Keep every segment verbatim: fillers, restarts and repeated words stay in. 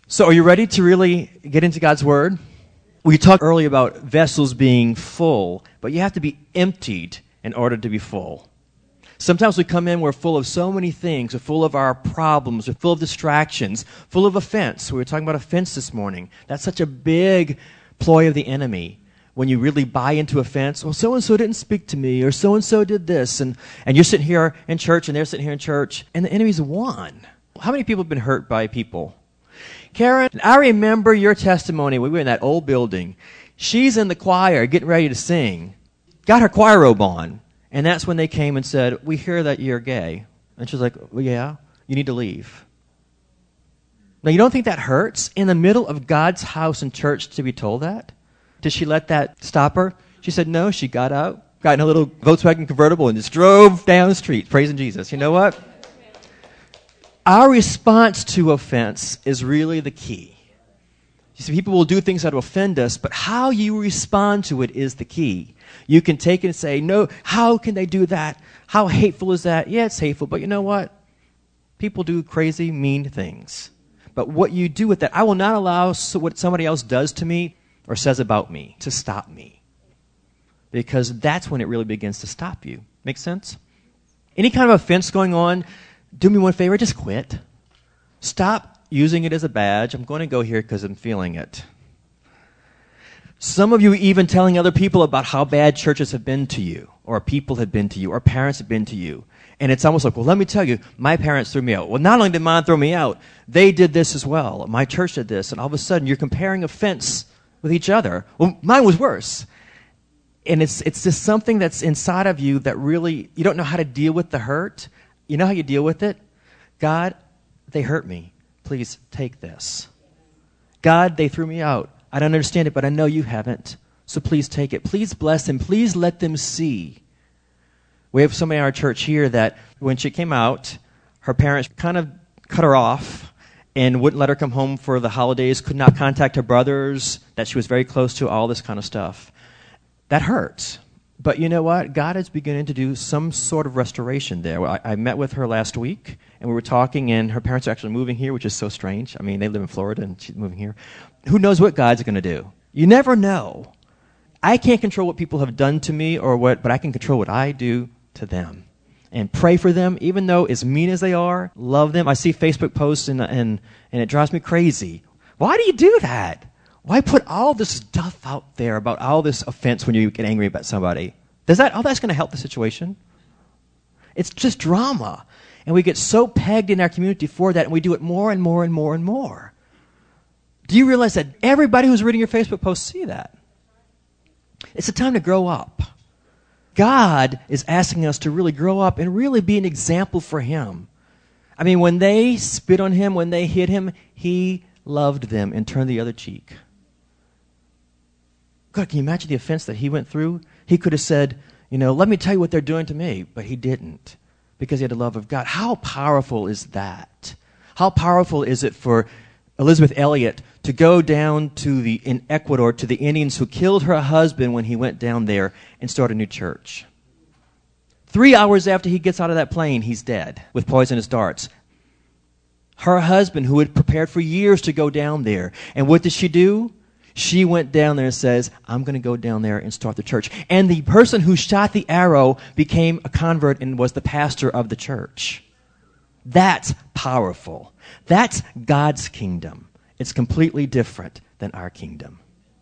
So are you ready to really get into God's Word? We talked earlier about vessels being full, but you have to be emptied in order to be full. Sometimes we come in, we're full of so many things. We're full of our problems. We're full of distractions, full of offense. We were talking about offense this morning. That's such a big ploy of the enemy. When you really buy into offense, well, so-and-so didn't speak to me, or so-and-so did this, and, and you're sitting here in church, and they're sitting here in church, and the enemy's won. How many people have been hurt by people? Karen, I remember your testimony when we were in that old building. She's in the choir getting ready to sing, got her choir robe on, and that's when they came and said, we hear that you're gay. And she's like, well, yeah, you need to leave. Now, you don't think that hurts in the middle of God's house and church to be told that? Did she let that stop her? She said no. She got out, got in a little Volkswagen convertible, and just drove down the street, praising Jesus. You know what? Our response to offense is really the key. You see, people will do things that will offend us, but how you respond to it is the key. You can take it and say, no, how can they do that? How hateful is that? Yeah, it's hateful, but you know what? People do crazy, mean things. But what you do with that, I will not allow so what somebody else does to me or says about me to stop me. Because that's when it really begins to stop you. Make sense? Any kind of offense going on, do me one favor, just quit. Stop using it as a badge. I'm going to go here because I'm feeling it. Some of you even telling other people about how bad churches have been to you, or people have been to you, or parents have been to you. And it's almost like, well, let me tell you, my parents threw me out. Well, not only did mine throw me out, they did this as well. My church did this. And all of a sudden, you're comparing offense with each other. Well, mine was worse. And it's it's just something that's inside of you that really, you don't know how to deal with the hurt. You know how you deal with it? God, they hurt me. Please take this. God, they threw me out. I don't understand it, but I know you haven't. So please take it. Please bless them. Please let them see. We have somebody in our church here that when she came out, her parents kind of cut her off and wouldn't let her come home for the holidays, could not contact her brothers that she was very close to, all this kind of stuff. That hurts. But you know what? God is beginning to do some sort of restoration there. I, I met with her last week, and we were talking, and her parents are actually moving here, which is so strange. I mean, they live in Florida, and she's moving here. Who knows what God's going to do? You never know. I can't control what people have done to me, or what, but I can control what I do to them. And pray for them, even though as mean as they are, love them. I see Facebook posts, and, and, and it drives me crazy. Why do you do that? Why put all this stuff out there about all this offense when you get angry about somebody? Does that, all that's going to help the situation? It's just drama. And we get so pegged in our community for that, and we do it more and more and more and more. Do you realize that everybody who's reading your Facebook posts see that? It's a time to grow up. God is asking us to really grow up and really be an example for Him. I mean, when they spit on Him, when they hit Him, He loved them and turned the other cheek. God, can you imagine the offense that He went through? He could have said, you know, let me tell you what they're doing to me. But He didn't, because He had the love of God. How powerful is that? How powerful is it for Elizabeth Elliot to go down to the in Ecuador to the Indians who killed her husband when he went down there and start a new church? Three hours after he gets out of that plane, he's dead with poisonous darts. Her husband, who had prepared for years to go down there. And what did she do? She went down there and says, I'm going to go down there and start the church. And the person who shot the arrow became a convert and was the pastor of the church. That's powerful. That's God's kingdom. It's completely different than our kingdom.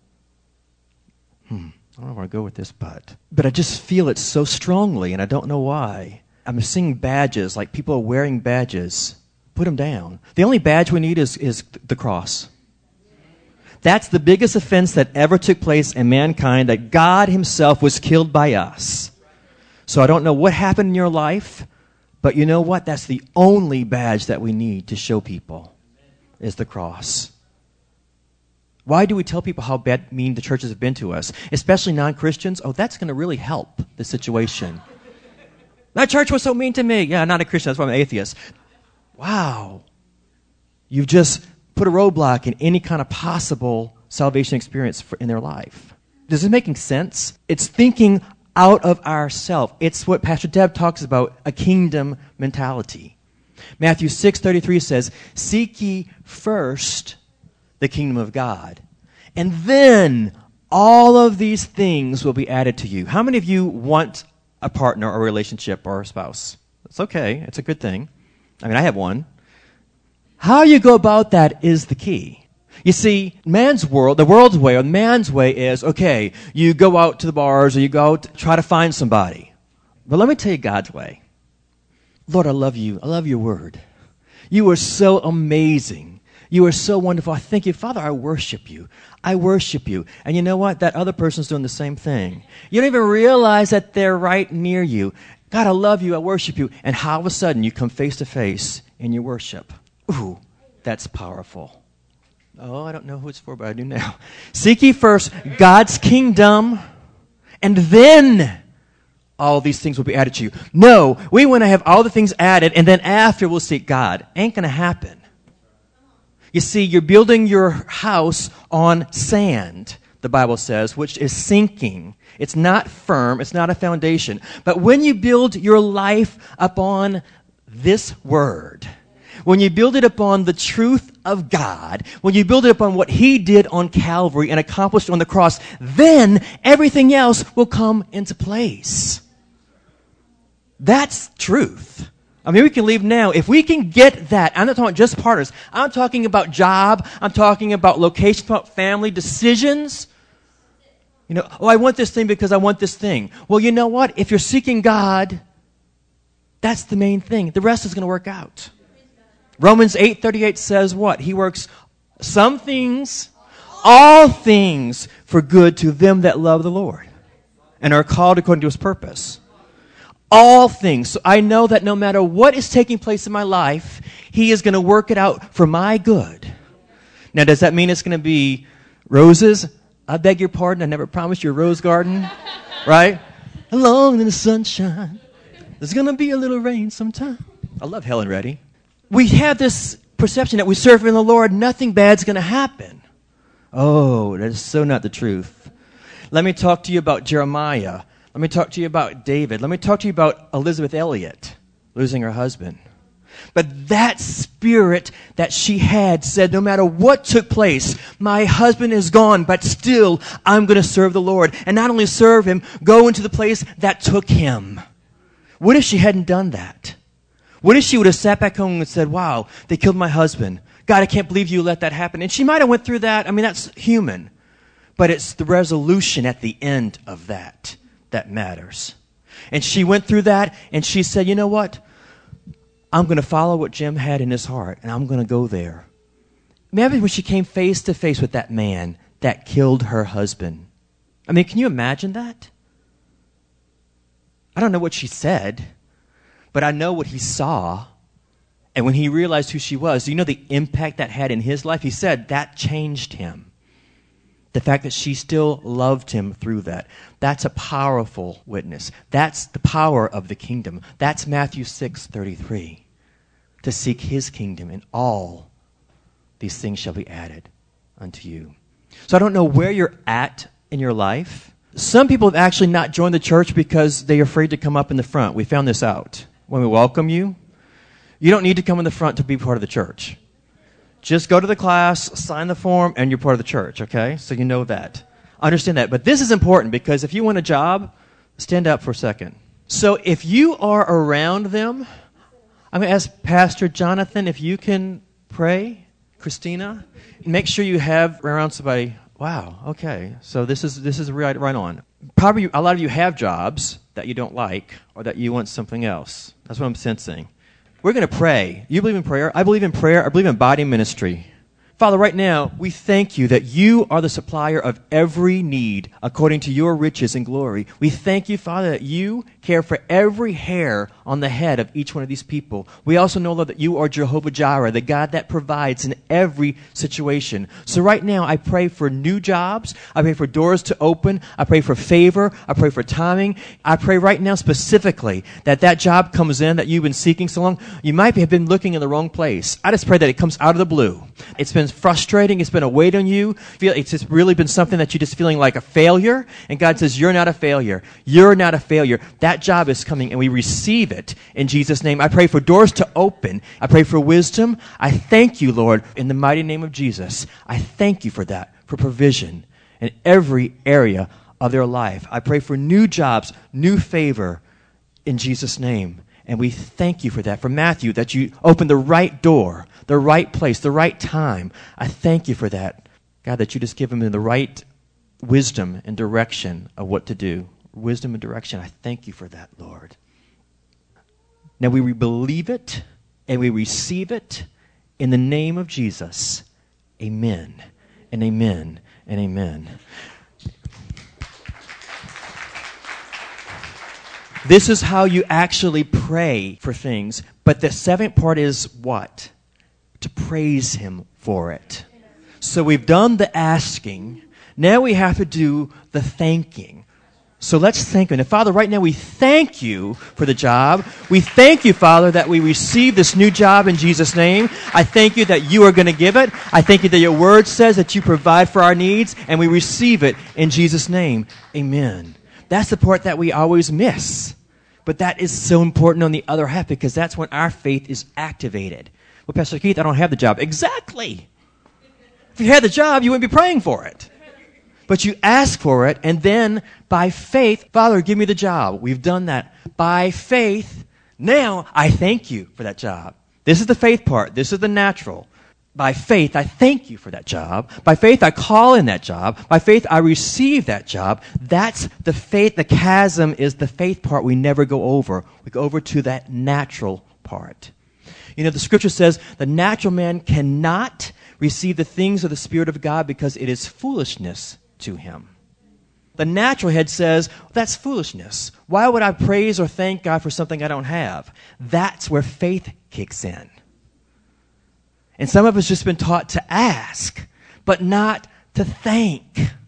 Hmm. I don't know where I go with this, but but I just feel it so strongly, and I don't know why. I'm seeing badges, like people are wearing badges. Put them down. The only badge we need is, is the cross. That's the biggest offense that ever took place in mankind, that God Himself was killed by us. So I don't know what happened in your life, but you know what? That's the only badge that we need to show people, is the cross. Why do we tell people how bad, mean the churches have been to us, especially non-Christians? Oh, that's going to really help the situation. That church was so mean to me. Yeah, not a Christian, that's why I'm an atheist. Wow. You've just put a roadblock in any kind of possible salvation experience for, in their life. Does this making sense? It's thinking out of ourselves. It's what Pastor Deb talks about, a kingdom mentality. Matthew six thirty-three says, seek ye first the kingdom of God. And then all of these things will be added to you. How many of you want a partner or a relationship or a spouse? It's okay. It's a good thing. I mean, I have one. How you go about that is the key. You see, man's world, the world's way, or man's way is, okay, you go out to the bars or you go out to try to find somebody. But let me tell you God's way. Lord, I love you. I love your word. You are so amazing. You are so wonderful. I thank you. Father, I worship you. I worship you. And you know what? That other person's doing the same thing. You don't even realize that they're right near you. God, I love you. I worship you. And all of a sudden, you come face to face in your worship. Ooh, that's powerful. Oh, I don't know who it's for, but I do now. Seek ye first God's kingdom, and then all these things will be added to you. No, we want to have all the things added, and then after we'll seek God. Ain't going to happen. You see, you're building your house on sand, the Bible says, which is sinking. It's not firm. It's not a foundation. But when you build your life upon this word, when you build it upon the truth of God, when you build it upon what He did on Calvary and accomplished on the cross, then everything else will come into place. That's truth. I mean, we can leave now. If we can get that, I'm not talking just partners. I'm talking about job. I'm talking about location, about family decisions. You know, oh, I want this thing because I want this thing. Well, you know what? If you're seeking God, that's the main thing. The rest is going to work out. Romans eight thirty-eight says what? He works some things, all things for good to them that love the Lord and are called according to His purpose. All things. So I know that no matter what is taking place in my life, He is going to work it out for my good. Now, does that mean it's going to be roses? I beg your pardon. I never promised you a rose garden. Right? Along in the sunshine, there's going to be a little rain sometime. I love Helen Reddy. We have this perception that we serve in the Lord, nothing bad's going to happen. Oh, that is so not the truth. Let me talk to you about Jeremiah. Let me talk to you about David. Let me talk to you about Elizabeth Elliot losing her husband. But that spirit that she had said, no matter what took place, my husband is gone, but still I'm going to serve the Lord. And not only serve Him, go into the place that took him. What if she hadn't done that? What if she would have sat back home and said, wow, they killed my husband. God, I can't believe you let that happen. And she might have went through that. I mean, that's human. But it's the resolution at the end of that that matters. And she went through that, and she said, you know what? I'm going to follow what Jim had in his heart, and I'm going to go there. Maybe when she came face to face with that man that killed her husband. I mean, can you imagine that? I don't know what she said, but I know what he saw. And when he realized who she was, do you know the impact that had in his life? He said that changed him. The fact that she still loved him through that. That's a powerful witness. That's the power of the kingdom. That's Matthew six thirty-three. To seek His kingdom, and all these things shall be added unto you. So I don't know where you're at in your life. Some people have actually not joined the church because they're afraid to come up in the front. We found this out. When we welcome you, you don't need to come in the front to be part of the church. Just go to the class, sign the form, and you're part of the church, okay? So you know that. Understand that. But this is important because if you want a job, stand up for a second. So if you are around them, I'm going to ask Pastor Jonathan if you can pray. Christina, make sure you have around somebody. Wow, okay. So this is this is right, right on. Probably a lot of you have jobs that you don't like or that you want something else. That's what I'm sensing. We're going to pray. You believe in prayer? I believe in prayer. I believe in body ministry. Father, right now, we thank you that you are the supplier of every need according to your riches and glory. We thank you, Father, that you care for every hair on the head of each one of these people. We also know, Lord, that you are Jehovah Jireh, the God that provides in every situation. So right now, I pray for new jobs. I pray for doors to open. I pray for favor. I pray for timing. I pray right now specifically that that job comes in that you've been seeking so long. You might have been looking in the wrong place. I just pray that it comes out of the blue. It's been frustrating. It's been a weight on you. Feel It's just really been something that you're just feeling like a failure. And God says, you're not a failure. You're not a failure. That job is coming, and we receive it in Jesus' name. I pray for doors to open. I pray for wisdom. I thank you, Lord, in the mighty name of Jesus. I thank you for that, for provision in every area of their life. I pray for new jobs, new favor in Jesus' name. And we thank you for that. For Matthew, that you opened the right door, the right place, the right time. I thank you for that. God, that you just give him the right wisdom and direction of what to do. Wisdom and direction. I thank you for that, Lord. Now we believe it and we receive it in the name of Jesus. Amen and amen and amen. This is how you actually pray for things. But the seventh part is what? To praise him for it. So we've done the asking. Now we have to do the thanking. So let's thank him. And Father, right now we thank you for the job. We thank you, Father, that we receive this new job in Jesus' name. I thank you that you are going to give it. I thank you that your word says that you provide for our needs, and we receive it in Jesus' name. Amen. That's the part that we always miss. But that is so important on the other half, because that's when our faith is activated. Well, Pastor Keith, I don't have the job. Exactly. If you had the job, you wouldn't be praying for it. But you ask for it, and then by faith, Father, give me the job. We've done that. By faith, now I thank you for that job. This is the faith part. This is the natural. By faith, I thank you for that job. By faith, I call in that job. By faith, I receive that job. That's the faith. The chasm is the faith part we never go over. We go over to that natural part. You know, the scripture says the natural man cannot receive the things of the Spirit of God because it is foolishness to him. The natural head says, that's foolishness. Why would I praise or thank God for something I don't have? That's where faith kicks in. And some of us just been taught to ask, but not to thank.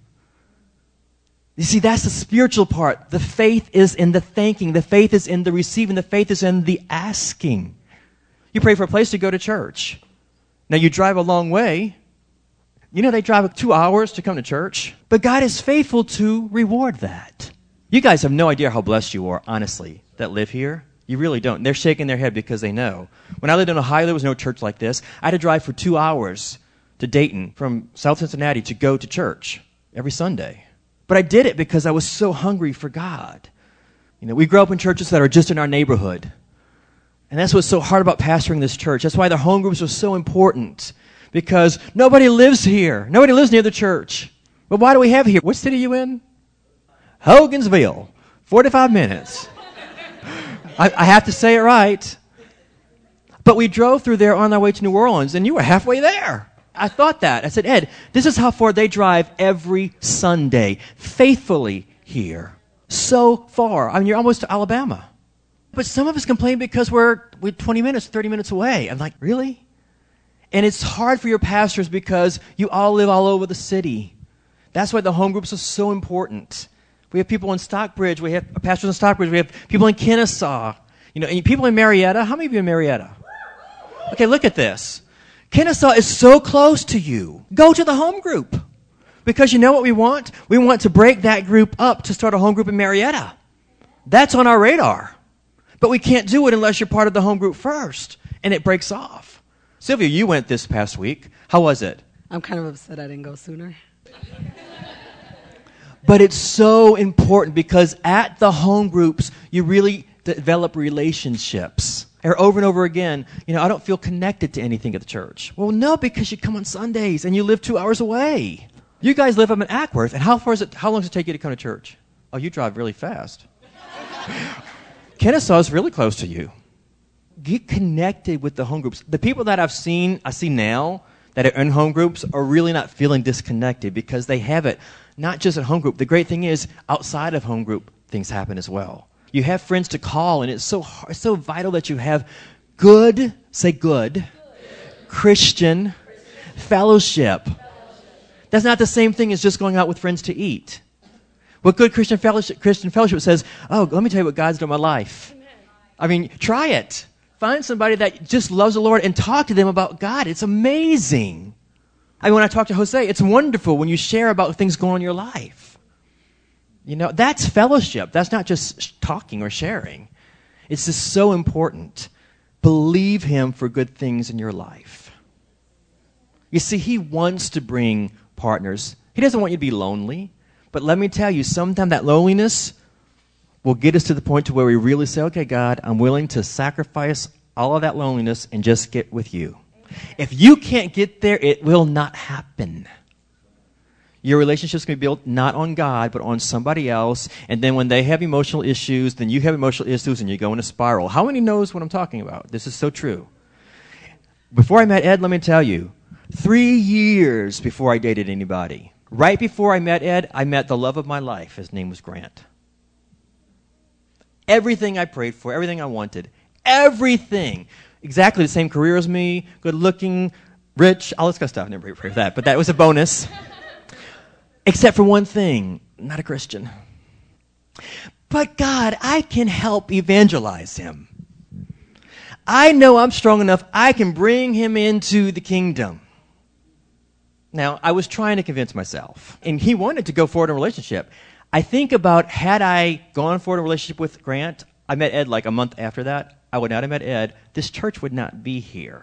You see, that's the spiritual part. The faith is in the thanking. The faith is in the receiving. The faith is in the asking. You pray for a place to go to church. Now, you drive a long way. You know, they drive two hours to come to church. But God is faithful to reward that. You guys have no idea how blessed you are, honestly, that live here. You really don't. They're shaking their head because they know. When I lived in Ohio, there was no church like this. I had to drive for two hours to Dayton from South Cincinnati to go to church every Sunday. But I did it because I was so hungry for God. You know, we grew up in churches that are just in our neighborhood. And that's what's so hard about pastoring this church. That's why the home groups are so important. Because nobody lives here. Nobody lives near the church. But why do we have it here? What city are you in? Hogansville. forty-five minutes. I, I have to say it right. But we drove through there on our way to New Orleans, and you were halfway there. I thought that. I said, Ed, this is how far they drive every Sunday, faithfully here. So far. I mean, you're almost to Alabama. But some of us complain because we're, we're twenty minutes, thirty minutes away. I'm like, really? And it's hard for your pastors because you all live all over the city. That's why the home groups are so important. We have people in Stockbridge. We have pastors in Stockbridge. We have people in Kennesaw. You know, and people in Marietta. How many of you in Marietta? Okay, look at this. Kennesaw is so close to you. Go to the home group. Because you know what we want? We want to break that group up to start a home group in Marietta. That's on our radar. But we can't do it unless you're part of the home group first. And it breaks off. Sylvia, you went this past week. How was it? I'm kind of upset I didn't go sooner. But it's so important because at the home groups, you really develop relationships. Or over and over again, you know, I don't feel connected to anything at the church. Well, no, because you come on Sundays and you live two hours away. You guys live up in Ackworth, and how far is it? How long does it take you to come to church? Oh, you drive really fast. Kennesaw is really close to you. Get connected with the home groups. The people that I've seen, I see now that are in home groups are really not feeling disconnected because they have it. Not just at home group. The great thing is, outside of home group, things happen as well. You have friends to call, and it's so hard, it's so vital that you have good, say good, good. Christian, Christian. Fellowship. fellowship. That's not the same thing as just going out with friends to eat. What good Christian fellowship, Christian fellowship says, oh, let me tell you what God's done in my life. Amen. I mean, try it. Find somebody that just loves the Lord and talk to them about God. It's amazing. I mean, when I talk to Jose, it's wonderful when you share about things going on in your life. You know, that's fellowship. That's not just talking or sharing. It's just so important. Believe him for good things in your life. You see, he wants to bring partners. He doesn't want you to be lonely. But let me tell you, sometimes that loneliness will get us to the point to where we really say, okay, God, I'm willing to sacrifice all of that loneliness and just get with you. If you can't get there, it will not happen. Your relationship's going to be built not on God, but on somebody else. And then when they have emotional issues, then you have emotional issues and you go in a spiral. How many knows what I'm talking about? This is so true. Before I met Ed, let me tell you, three years before I dated anybody, right before I met Ed, I met the love of my life. His name was Grant. Everything I prayed for, everything I wanted, everything. Exactly the same career as me, good looking, rich, all this kind of stuff. I never prayed for that, but that was a bonus. Except for one thing, not a Christian. But God, I can help evangelize him. I know I'm strong enough, I can bring him into the kingdom. Now, I was trying to convince myself, and he wanted to go forward in a relationship. I think about, had I gone forward in a relationship with Grant, I met Ed like a month after that, I would not have met Ed, this church would not be here.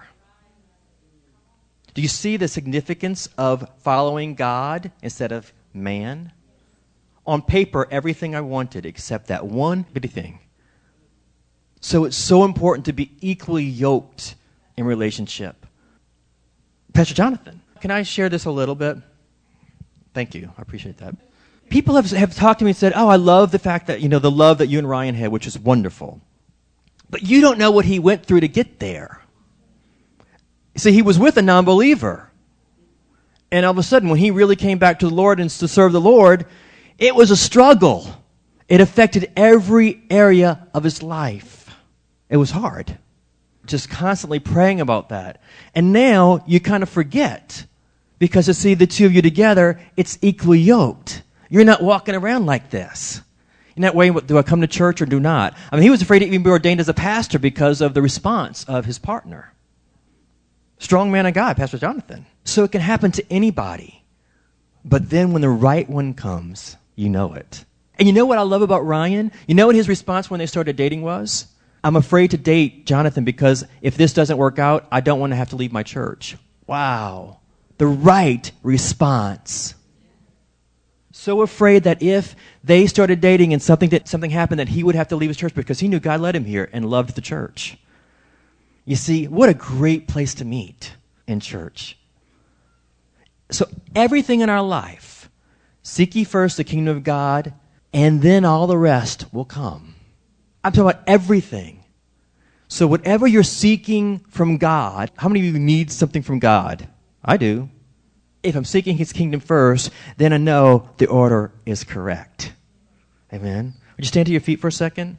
Do you see the significance of following God instead of man? On paper, everything I wanted except that one bitty thing. So it's so important to be equally yoked in relationship. Pastor Jonathan, can I share this a little bit? Thank you. I appreciate that. People have, have talked to me and said, oh, I love the fact that, you know, the love that you and Ryan had, which is wonderful. But you don't know what he went through to get there. See, he was with a non-believer. And all of a sudden, when he really came back to the Lord and to serve the Lord, it was a struggle. It affected every area of his life. It was hard. Just constantly praying about that. And now you kind of forget. Because to see the two of you together, it's equally yoked. You're not walking around like this. You're not waiting, do I come to church or do not? I mean, he was afraid to even be ordained as a pastor because of the response of his partner. Strong man of God, Pastor Jonathan. So it can happen to anybody. But then when the right one comes, you know it. And you know what I love about Ryan? You know what his response when they started dating was? I'm afraid to date Jonathan because if this doesn't work out, I don't want to have to leave my church. Wow. The right response. So afraid that if they started dating and something that something happened that he would have to leave his church because he knew God led him here and loved the church. You see, what a great place to meet in church. So everything in our life, seek ye first the kingdom of God, and then all the rest will come. I'm talking about everything. So whatever you're seeking from God, how many of you need something from God? I do. If I'm seeking his kingdom first, then I know the order is correct. Amen. Would you stand to your feet for a second?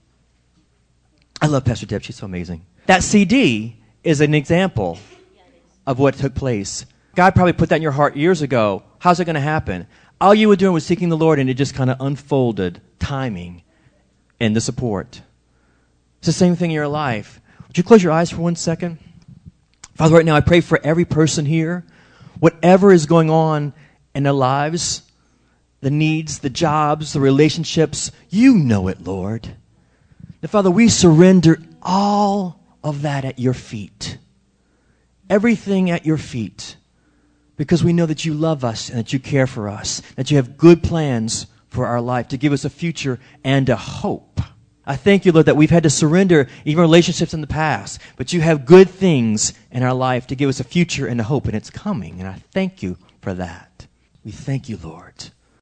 I love Pastor Deb. She's so amazing. That C D is an example of what took place. God probably put that in your heart years ago. How's it going to happen? All you were doing was seeking the Lord, and it just kind of unfolded, timing and the support. It's the same thing in your life. Would you close your eyes for one second? Father, right now I pray for every person here, whatever is going on in their lives, the needs, the jobs, the relationships, you know it, Lord. And Father, we surrender all of that at your feet. Everything at your feet. Because we know that you love us and that you care for us, that you have good plans for our life to give us a future and a hope. I thank you, Lord, that we've had to surrender even relationships in the past, but you have good things in our life to give us a future and a hope, and it's coming, and I thank you for that. We thank you, Lord.